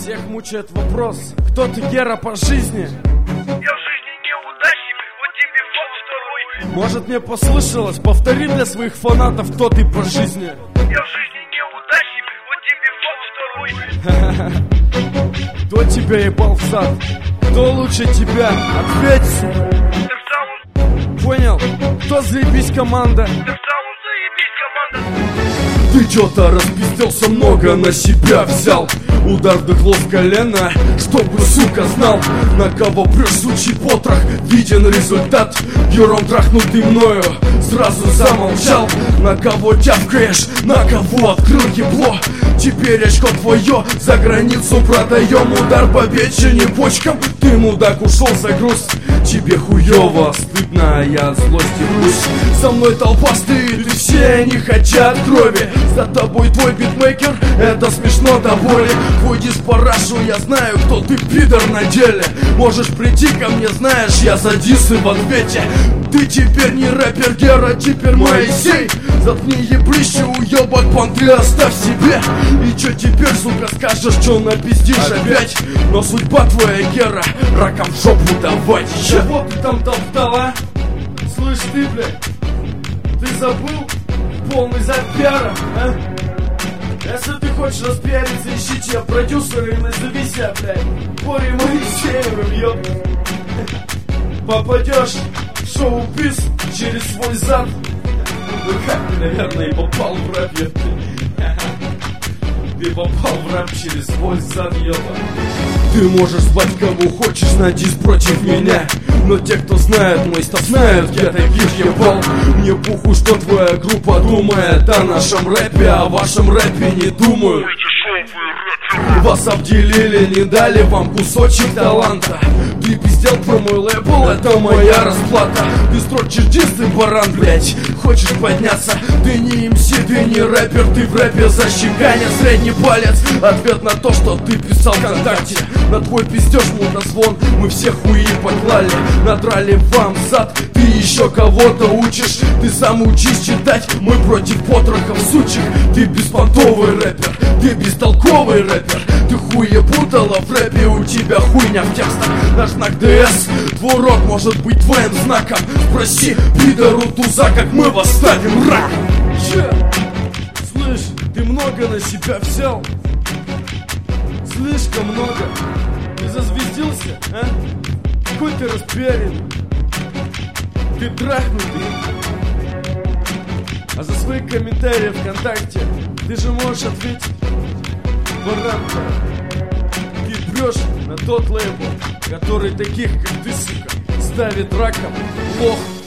Всех мучает вопрос, кто ты, Гера, по жизни? Я в жизни неудачник, вот тебе факт второй. Может, мне послышалось, повтори для своих фанатов, кто ты по жизни. Я в жизни неудачник, вот тебе факт второй. Кто тебя ебал в сад? Кто лучше тебя? Ответь, сука. Так сам он, Понял? Кто заебись команда? так сам он, заебись команда. Ты чё-то распиздился, много на себя взял. Удар вдохло в колено, чтобы, сука, знал, на кого прешь, сучий потрох. Виден результат, Гером трахнутый мною сразу замолчал. На кого тявкаешь, на кого открыл ебло. Теперь очко твое за границу продаем. Удар по печени почкам, ты, мудак, ушел за груз. Тебе хуёво, стыдно, а я от злости грусть. Со мной толпа стоит, и все они хотят крови. За тобой твой битмейкер, это смешно до боли. Твой диск по рашу, я знаю, кто ты, пидор, на деле. Можешь прийти ко мне, знаешь, я за дисы в ответе. Ты теперь не рэпер, Гера, теперь Моисей. Заткни ебрище, уёбок, понты оставь себе. И чё теперь, сука, скажешь, чё напиздишь опять? Но судьба твоя, Гера, раком в жопу давать. Чего ты там топтал, а? Слышь ты, блядь, ты забыл? Полный запиара, а? Если ты хочешь распиариться, ищи тебя продюсера и назови себя, блядь, Борей Моисеевым, ёб. Попадешь в шоу-биз через свой зад. Ну как ты, наверное, и попал в рэп, ёб. Ты попал в рэп через свой зад, ёба. Ты можешь звать кого хочешь на диск против меня, но те, кто знает мой став, знают, я таких ебал. Мне похуй, что твоя группа думает о нашем рэпе, о вашем рэпе не думаю. Вас обделили, не дали вам кусочек таланта. Ты пиздел про мой лейбл, это моя расплата. Ты строчишь дис, ты баран, блять. Хочешь подняться, ты не МС, ты не рэпер. Ты в рэпе защеканя, средний палец. Ответ на то, что ты писал ВКонтакте. На твой пиздеж, мудозвон, мы все хуи поклали. Надрали вам зад, ты еще кого-то учишь. Ты сам учись читать, мы против потрохов сучих. Ты беспонтовый рэпер, ты бестолковый рэпер. Ты хуепутала в рэпе, у тебя хуйня в текстах. Наш знак ДС, твой рот может быть твоим знаком. Спроси пидору туза, как мы восставим рак. Че? Слышь, ты много на себя взял. Слишком много. Ты зазвездился, а? Какой ты распиаренный. Ты трахнутый. А за свои комментарии ВКонтакте ты же можешь ответить. Баранка, ты прешь на тот лейбл, который таких, как ты, сука, ставит раком. Лох.